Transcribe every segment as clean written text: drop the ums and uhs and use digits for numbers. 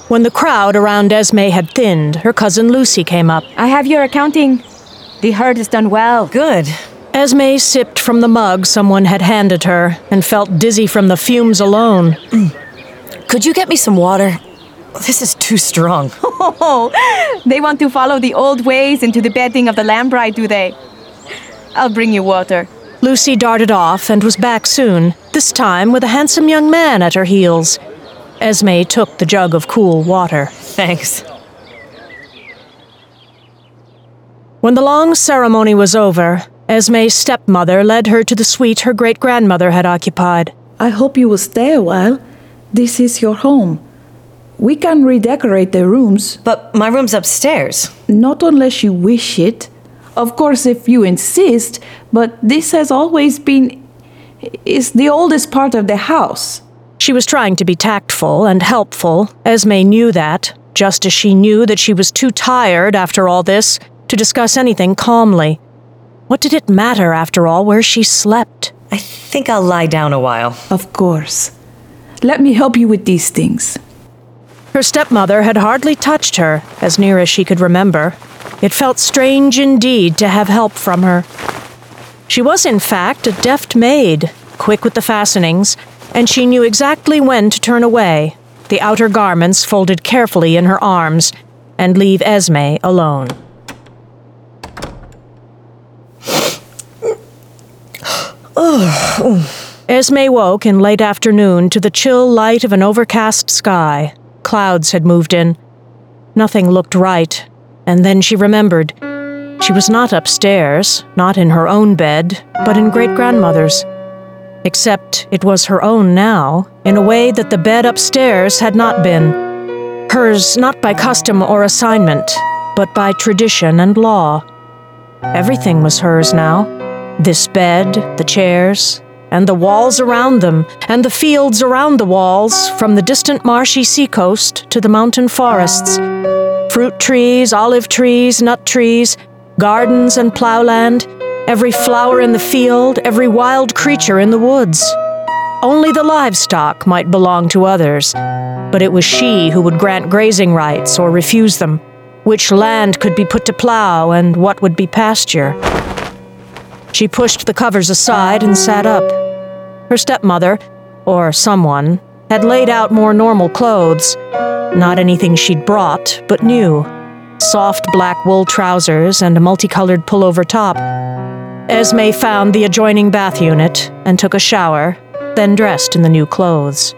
When the crowd around Esme had thinned, her cousin Lucy came up. I have your accounting. The herd has done well. Good. Esme sipped from the mug someone had handed her and felt dizzy from the fumes alone. Could you get me some water? This is too strong. Oh, they want to follow the old ways into the bedding of the lamb bride, do they? I'll bring you water. Lucy darted off and was back soon, this time with a handsome young man at her heels. Esme took the jug of cool water. Thanks. When the long ceremony was over, Esme's stepmother led her to the suite her great-grandmother had occupied. I hope you will stay a while. This is your home. We can redecorate the rooms. But my room's upstairs. Not unless you wish it. Of course, if you insist, but this has always been... is the oldest part of the house. She was trying to be tactful and helpful. Esme knew that, just as she knew that she was too tired after all this to discuss anything calmly. What did it matter, after all, where she slept? I think I'll lie down a while. Of course. Let me help you with these things. Her stepmother had hardly touched her, as near as she could remember. It felt strange indeed to have help from her. She was, in fact, a deft maid, quick with the fastenings, and she knew exactly when to turn away, the outer garments folded carefully in her arms, and leave Esme alone. Esme woke in late afternoon to the chill light of an overcast sky. Clouds had moved in. Nothing looked right, and then she remembered. She was not upstairs, not in her own bed, but in great-grandmother's. Except it was her own now, in a way that the bed upstairs had not been. Hers not by custom or assignment, but by tradition and law. Everything was hers now. This bed, the chairs, and the walls around them, and the fields around the walls, from the distant marshy seacoast to the mountain forests. Fruit trees, olive trees, nut trees, gardens and plowland, every flower in the field, every wild creature in the woods. Only the livestock might belong to others, but it was she who would grant grazing rights or refuse them, which land could be put to plow and what would be pasture. She pushed the covers aside and sat up. Her stepmother, or someone, had laid out more normal clothes. Not anything she'd brought, but new. Soft black wool trousers and a multicolored pullover top. Esme found the adjoining bath unit and took a shower, then dressed in the new clothes.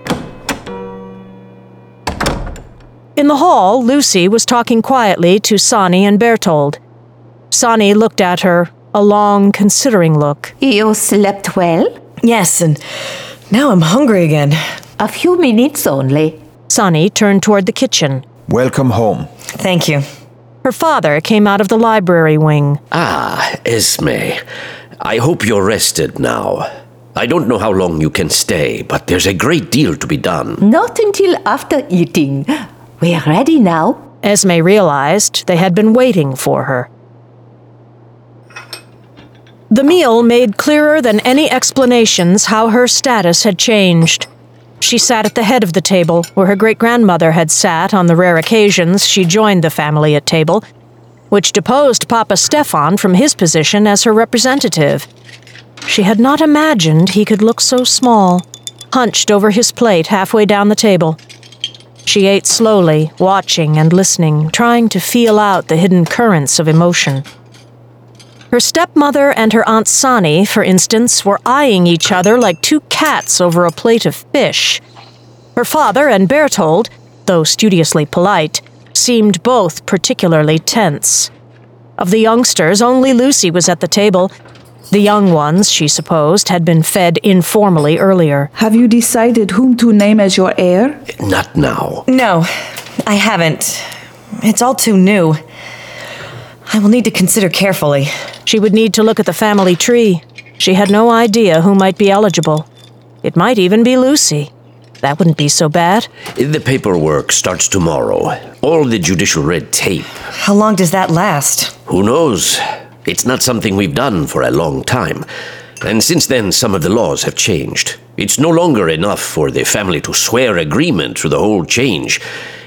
In the hall, Lucy was talking quietly to Sonny and Bertold. Sonny looked at her, a long, considering look. You slept well? Yes, and now I'm hungry again. A few minutes only. Sonny turned toward the kitchen. Welcome home. Thank you. Her father came out of the library wing. Ah, Esme. I hope you're rested now. I don't know how long you can stay, but there's a great deal to be done. Not until after eating. We're ready now. Esme realized they had been waiting for her. The meal made clearer than any explanations how her status had changed. She sat at the head of the table, where her great-grandmother had sat on the rare occasions she joined the family at table, which deposed Papa Stefan from his position as her representative. She had not imagined he could look so small, hunched over his plate halfway down the table. She ate slowly, watching and listening, trying to feel out the hidden currents of emotion. Her stepmother and her Aunt Sonny, for instance, were eyeing each other like two cats over a plate of fish. Her father and Bertold, though studiously polite, seemed both particularly tense. Of the youngsters, only Lucy was at the table. The young ones, she supposed, had been fed informally earlier. Have you decided whom to name as your heir? Not now. No, I haven't. It's all too new. I will need to consider carefully. She would need to look at the family tree. She had no idea who might be eligible. It might even be Lucy. That wouldn't be so bad. The paperwork starts tomorrow. All the judicial red tape. How long does that last? Who knows? It's not something we've done for a long time. And since then, some of the laws have changed. It's no longer enough for the family to swear agreement to the whole change.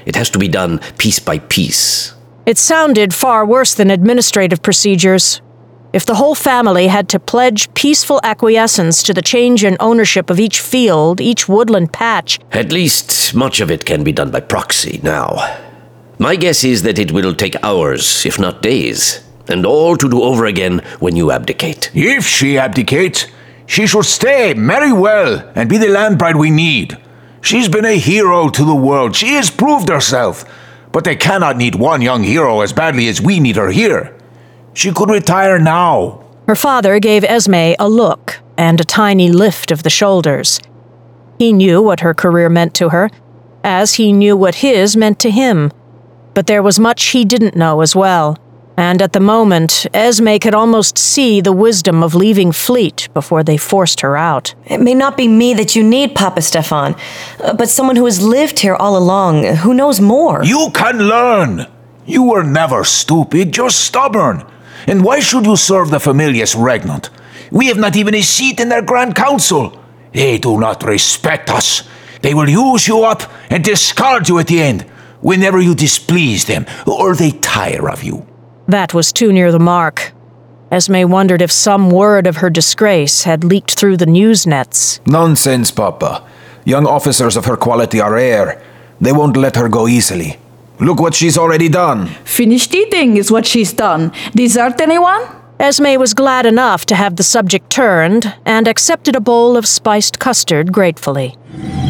It has to be done piece by piece. It sounded far worse than administrative procedures. If the whole family had to pledge peaceful acquiescence to the change in ownership of each field, each woodland patch, At least much of it can be done by proxy now. My guess is that it will take hours, if not days, and all to do over again when you abdicate. If she abdicates, she should stay very well and be the land bride we need. She's been a hero to the world. She has proved herself. But they cannot need one young hero as badly as we need her here. She could retire now. her father gave Esme a look and a tiny lift of the shoulders. He knew what her career meant to her, as he knew what his meant to him. But there was much he didn't know as well. And at the moment, Esme could almost see the wisdom of leaving Fleet before they forced her out. It may not be me that you need, Papa Stefan, but someone who has lived here all along, who knows more. You can learn. You were never stupid, just stubborn. And why should you serve the Familius Regnant? We have not even a seat in their Grand Council. They do not respect us. They will use you up and discard you at the end, whenever you displease them, or they tire of you. That was too near the mark. Esme wondered if some word of her disgrace had leaked through the news nets. Nonsense, Papa. Young officers of her quality are rare. They won't let her go easily. Look what she's already done. Finished eating is what she's done. Dessert, anyone? Esme was glad enough to have the subject turned and accepted a bowl of spiced custard gratefully.